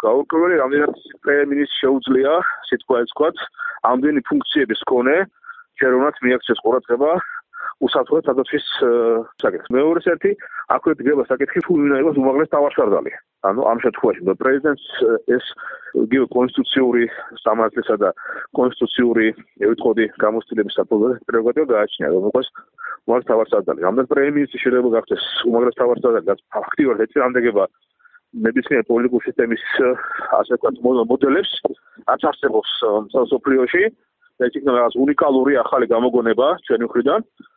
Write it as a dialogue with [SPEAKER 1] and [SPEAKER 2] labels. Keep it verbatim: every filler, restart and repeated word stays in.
[SPEAKER 1] გაურკვეველი რამდენად პრემიის შეუძლია სიტყვა ეს ვთქვათ ამდენი ფუნქციების მქონე ჯერუნად მიაქცეს ყურადღება უსაფრთხო თავდაცვის საკითხს. მეორეს ერთი აქვე დგება საკითხი თუ ვინ არის უმაღლეს თავმჯდომარე. ანუ ამ შემთხვევაში პრეზიდენტს ეს იგივე კონსტიტუციური სამართლისა და კონსტიტუციური ევიტყოდი გამოცდილების პრეროგატივა გააჩნია, რომელსაც უმაღლეს თავმჯდომარე. რამდენ პრემიის შეიძლება გახდეს უმაღლეს თავმჯდომარე ფაქტიურად ეწინააღმდეგება ნებისმიერ პოლიტიკურ სისტემის ასე ვთქვათ მოდელებს, რაც არსებობს მსოფლიოში. ეს იქნება რაღაც უნიკალური ახალი გამოგონება ჩვენი მხრიდან.